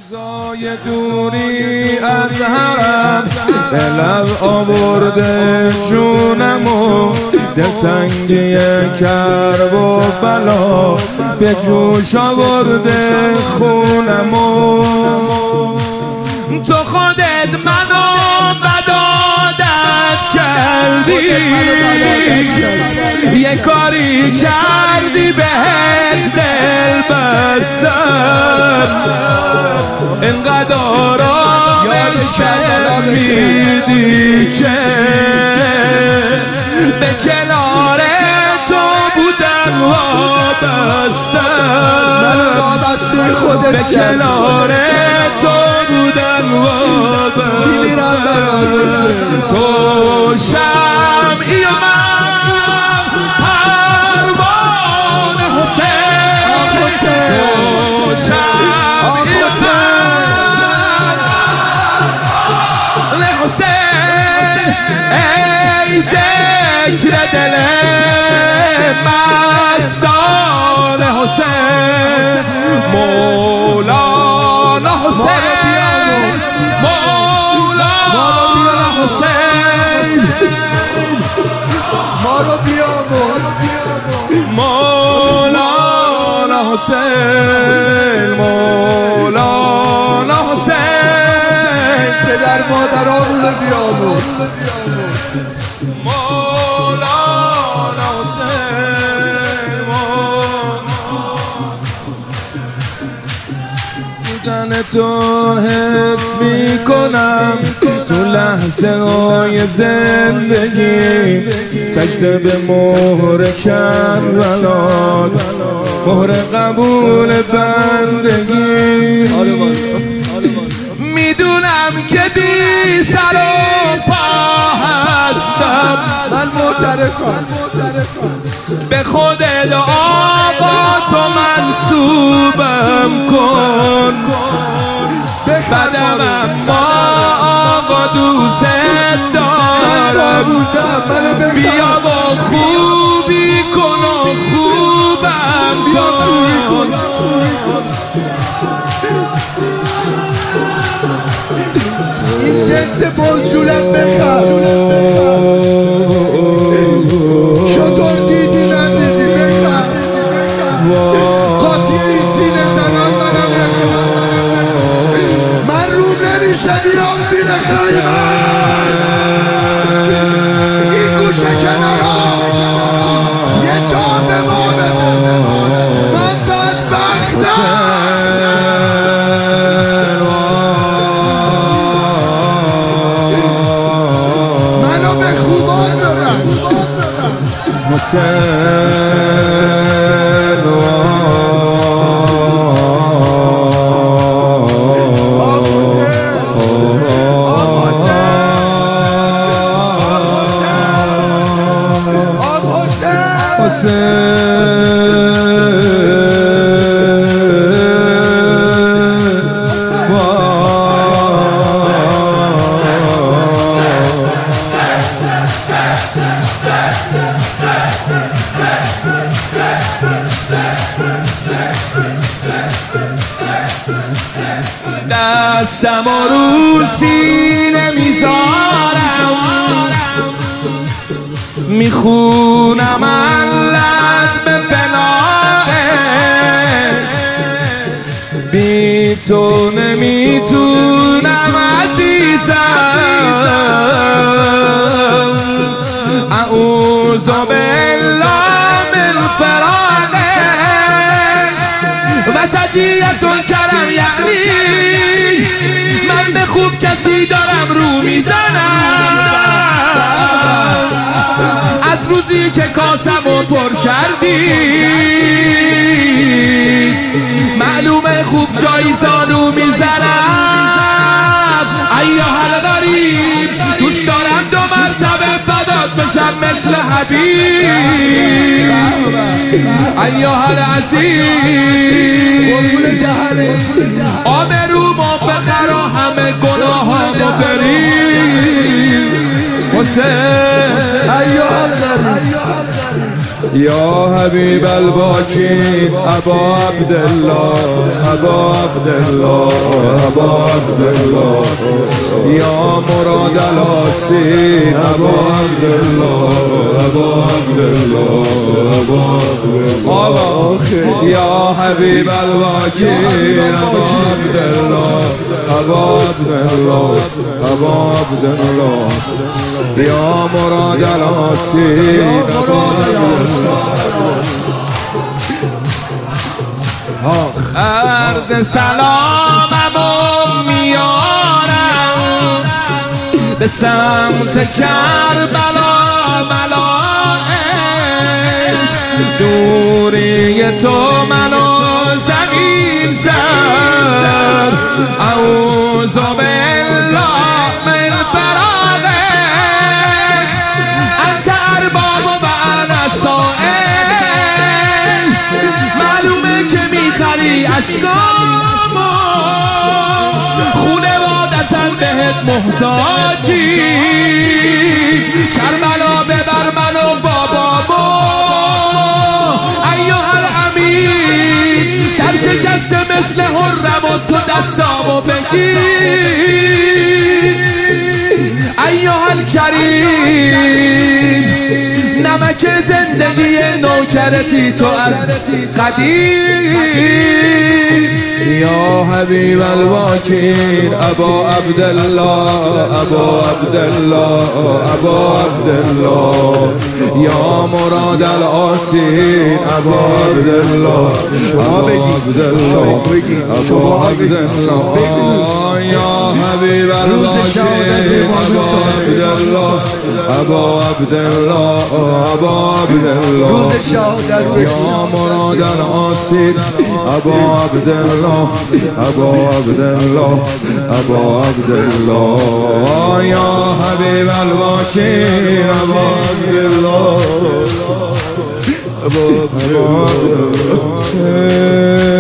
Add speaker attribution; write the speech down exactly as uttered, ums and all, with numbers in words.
Speaker 1: روزای دوری از حرم به لب آورده جونمو، دلتنگی کرب و بلا به جوش آورده خونمو. تو خودت منو بد عادت کردی، یه کاری کردی بهت دل بستم، اینقدر آرامش میدی که به کنار تو بودم وابستم، به کنار تو بودم وابستم. تو شمعی و من پروانه حسین، تو شمعی و من حسین، ای ذکر دل مستان حسین، مولانا حسین، مولانا حسین، مولانا حسین، مولانا حسین،
Speaker 2: پدر مادران رو بیاموز.
Speaker 1: مولانا حسین، بودن تو حس میکنم تو لحظه های زندگی، سجده به مهر کربلا، مهر قبول بندگی. میدونم که بی سر و پا هستم،
Speaker 2: من معترفم
Speaker 1: به خودت آقا تو منصوبم کن، بدم اما آقا دوست دارم، بیا با خوبی کن و خوبم کن.
Speaker 2: این جنس بلجولت بخر شطور دیدی ندیدی بخر، قاطی این سینه زنان منم بخر، من روم نمیشه بیام زیر خیمن. این گوشه کنارا یه جا بمانه، من بدبختم.
Speaker 1: دستم رو سینه میذارم، میخونم علت به پناهه، بی تو نمیتونم عزیزم، اعوذ بالله من فراقه و تجیه‌تون کرم، یعنی من به خوب کسی دارم رو میزنم، از روزی که کاسمو پر کردی معلومه خوب جایی زانو میزنم. ایها الغریب، دوست دارم دو مرتبه بدات بشم مثل حبیب. ایها العزیز، آبرومو بخر و همه گناهامو بریم. حسین،
Speaker 2: ایها الغریب،
Speaker 1: یا حبیب الباکین ابا عبدالله ابا عبدالله ابا عبدالله یا مراد الاسین ابا عبدالله ابا عبدالله ابا عبدالله یا حبیب الباکین ابا عبدالله ابا عبدالله ابا عبدالله یا مراد الاسین ابا عرض سلامم میارم به سمت کربلا ملائک دوری تو منو زمین زد اعوذ بالله من فراقک انت ارباب و انا سائل معلومه که میخری اشکامو خونوادتن بهت محتاجی کربلا ببر منو بابامو ایها الامین سرشکسته مثل حرم و تو دستامو بگیر ایها الکریم نمک زندگی نوکرتی تو از قدیم یا حبیب الواکین ابا عبدالله ابا عبدالله ابا عبدالله یا مراد الاسین ابا عبدالله ابا عبدالله ابا عبدالله یا حبیب الواکین ابا عبدالله ابا عبدالله ابا عبدالله
Speaker 2: روز شهادت
Speaker 1: یا مراد الاسین ابا عبدالله ابا عبدالله ابا عبدالله یا حبیب الواکین ابا عبدالله ابا عبدالله